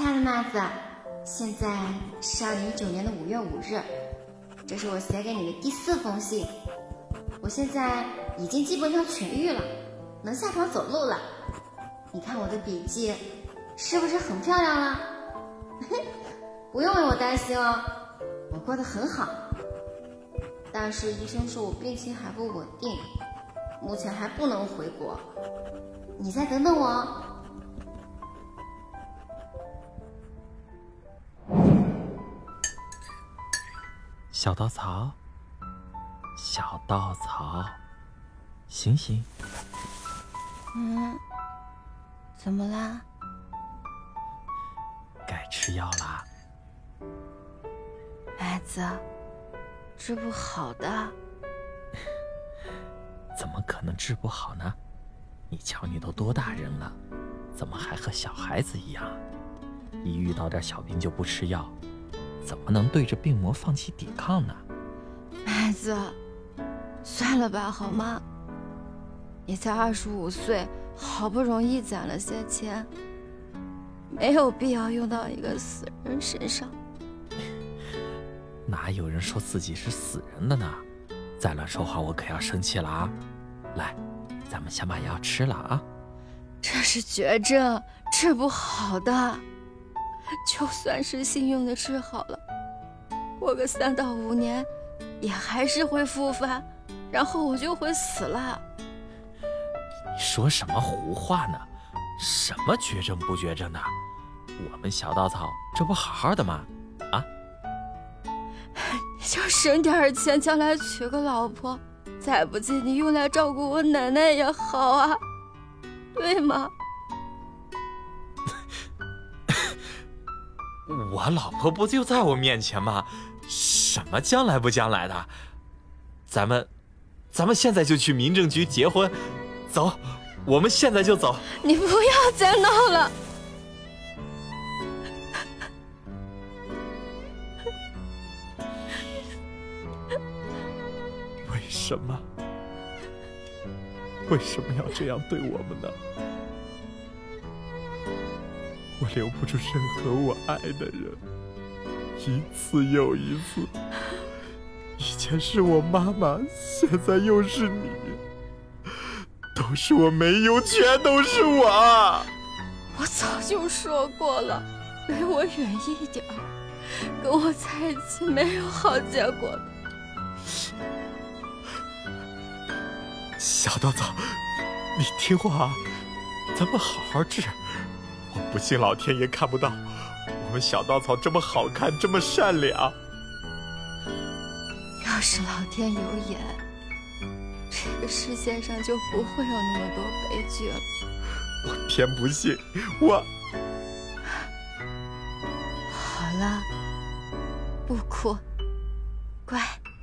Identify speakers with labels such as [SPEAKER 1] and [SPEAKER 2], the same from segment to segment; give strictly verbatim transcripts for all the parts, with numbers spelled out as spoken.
[SPEAKER 1] 亲爱的麦子，现在是二零一九年的五月五日，这是我写给你的第四封信。我现在已经基本上痊愈了，能下床走路了。你看我的笔记是不是很漂亮了？不用为我担心哦，我过得很好。但是医生说我病情还不稳定，目前还不能回国。你再等等我哦。
[SPEAKER 2] 小稻草，小稻草，醒醒！
[SPEAKER 1] 嗯，怎么啦？
[SPEAKER 2] 该吃药啦。
[SPEAKER 1] 孩子，治不好的。
[SPEAKER 2] 怎么可能治不好呢？你瞧你都多大人了，怎么还和小孩子一样？一遇到点小病就不吃药，怎么能对着病魔放弃抵抗呢？
[SPEAKER 1] 孩子，算了吧，好吗？你才二十五岁，好不容易攒了些钱，没有必要用到一个死人身上。
[SPEAKER 2] 哪有人说自己是死人的呢？再乱说话我可要生气了啊！来，咱们先把药吃了啊。
[SPEAKER 1] 这是绝症，治不好的。就算是幸运的治好了，过个三到五年也还是会复发，然后我就会死了。
[SPEAKER 2] 你说什么胡话呢？什么绝症不绝症的？我们小稻草这不好好的吗？啊，
[SPEAKER 1] 你就省点钱，将来娶个老婆，再不济你用来照顾我奶奶也好啊，对吗？
[SPEAKER 2] 我老婆不就在我面前吗？什么将来不将来的？咱们，咱们现在就去民政局结婚，走，我们现在就走。
[SPEAKER 1] 你不要再闹了。
[SPEAKER 2] 为什么？为什么要这样对我们呢？我留不住任何我爱的人，一次又一次。以前是我妈妈，现在又是你，都是我没有，全都是我。
[SPEAKER 1] 我早就说过了，离我远一点，跟我在一起没有好结果的。
[SPEAKER 2] 小稻草，你听话啊，咱们好好治。我不信老天爷看不到，我们小稻草这么好看，这么善良。
[SPEAKER 1] 要是老天有眼，这个世界上就不会有那么多悲剧了。
[SPEAKER 2] 我偏不信，我……
[SPEAKER 1] 好了，不哭，乖。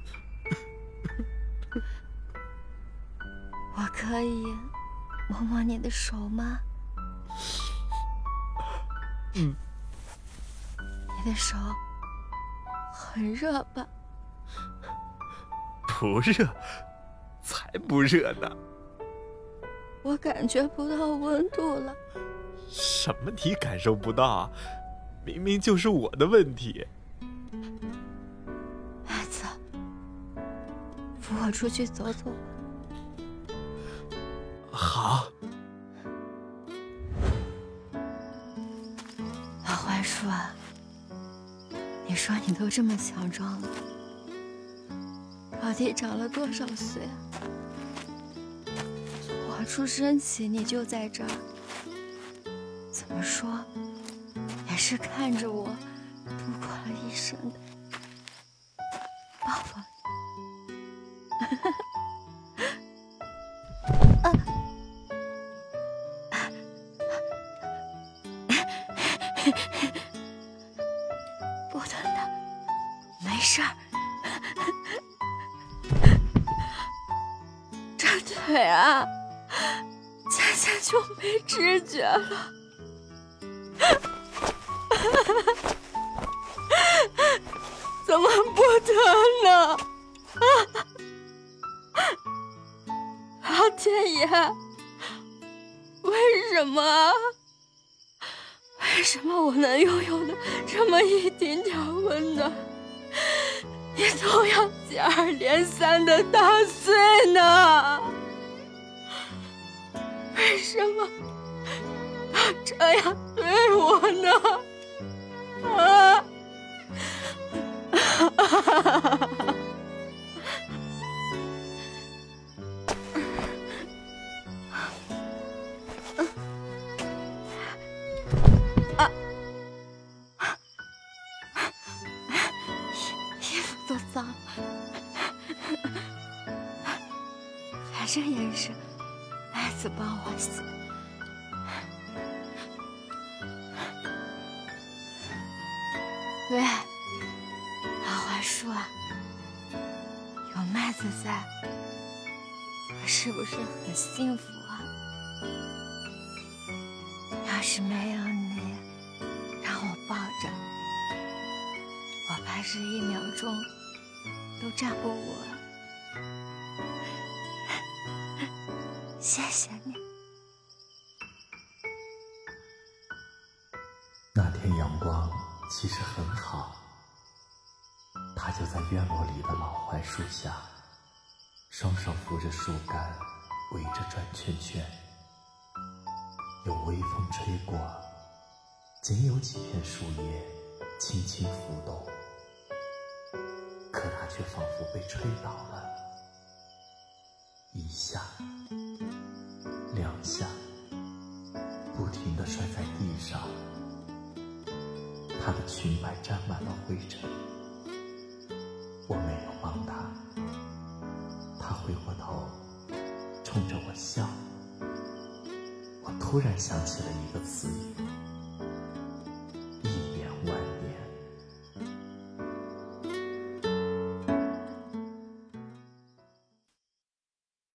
[SPEAKER 1] 我可以摸摸你的手吗？
[SPEAKER 2] 嗯，
[SPEAKER 1] 你的手很热吧？
[SPEAKER 2] 不热，才不热呢。
[SPEAKER 1] 我感觉不到温度了。
[SPEAKER 2] 什么你感受不到？明明就是我的问题。
[SPEAKER 1] 孩子，扶我出去走走吧。
[SPEAKER 2] 好。
[SPEAKER 1] 老槐树啊，你说你都这么强壮了，到底长了多少岁啊？我出生起你就在这儿，怎么说也是看着我度过了一生的。抱抱你。啊不疼的，没事儿。这腿啊，渐渐就没知觉了。怎么不疼呢？老天爷，为什么？为
[SPEAKER 3] 为什么我能拥有的这么一丁点温暖，你都要接二连三的打碎呢？为什么要这样对我呢？啊！衣服都脏了，反正也是麦子帮我洗。喂，老槐树啊，有麦子在，我是不是很幸福啊？要是没有你让我抱着，我怕是一秒钟都站不稳。谢谢你。
[SPEAKER 2] 那天阳光其实很好，他就在院落里的老槐树下，双手扶着树干，围着转圈圈。有微风吹过，仅有几片树叶轻轻浮动，可它却仿佛被吹倒了，一下两下，不停地摔在地上。她的裙摆沾满了灰尘，我没有帮她，她回过头冲着我笑。我突然想起了一个词语，